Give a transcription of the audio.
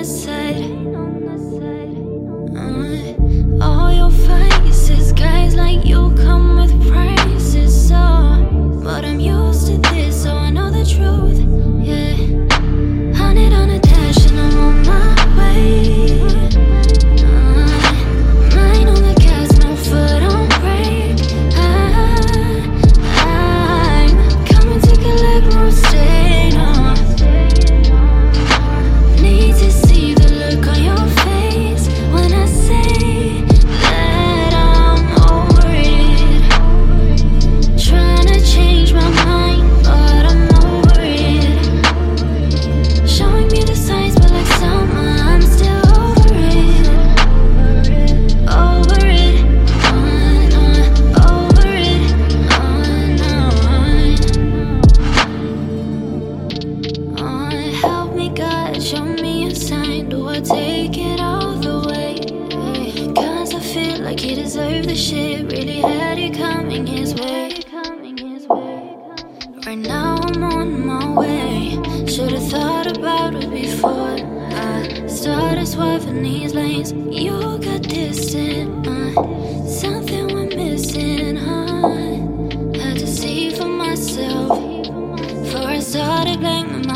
the side. All your faces, guys like you come with prices. But I'm used to this, so I know the truth. Yeah, 100 on a dash and I'm on my way. Mine on the gas, no foot on brake. I'm coming to collect road stain. Need to see the look on your face when I say that I'm over it. Trying to change my mind, but I'm over it. Showing me the signs, but like summer, I'm still over it. Over it, over it, help me God, show me a sign. Do I take it all the way? 'Cause I feel like he deserved the shit. Really had it coming his way. Right now I'm on my way. Should've thought about it before I started swerving these lanes. You got distant, something we're missing, huh? Had to see for myself before I started blaming